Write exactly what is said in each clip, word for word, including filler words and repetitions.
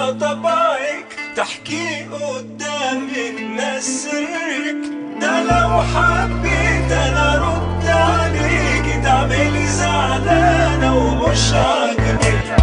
بقى طبعك تحكي قدام الناس سرك، ده لو حبيت انا ارد عليكي تعملي زعلانة ومش عاجبك.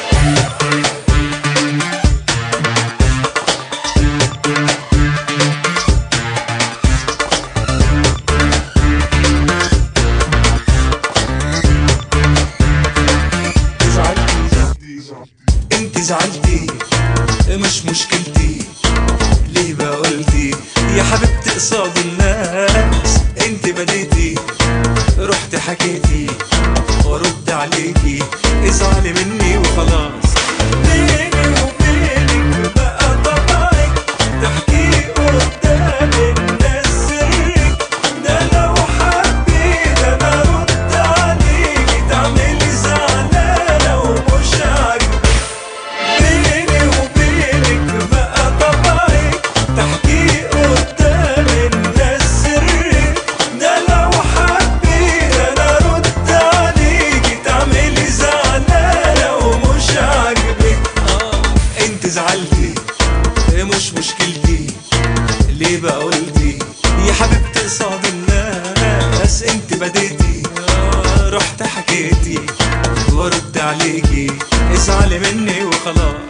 انت زعلتي مش مشكلتي، ليه بقى قلتي يا حبيبتي قصاد الناس؟ انت بديتي رحت حكيتي وارد عليكي ازعلي مني وخلاص. بيني وبينك بقى طبعك تحكي قدام الناس سرك، ده لو حبيت انا ارد عليكي تعملي زعلانة ومش عاجبك. بيني وبينك بقى طبعك تحكي قدام الناس سرك، ده لو حبيت انا ارد عليكي تعملي زعلانة ومش عاجبك. اه انت زعلتي مش مشكلتي، ليه بقى قلتي يا حبيبتي قصاد الناس؟ انت بديتي آه رحت حكيتي وارد عليكي ازعلي مني وخلاص.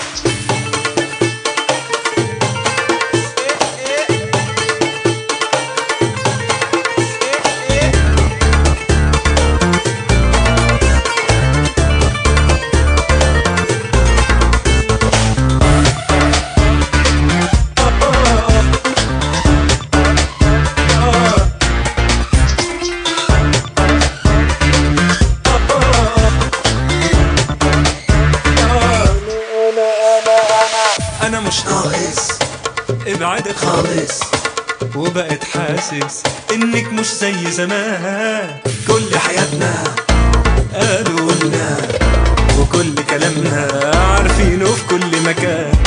انا مش ناقص ابعدك خالص، وبقيت حاسس انك مش زي زمان. كل حياتنا قالوا لنا وكل كلامنا عارفينه في كل مكان.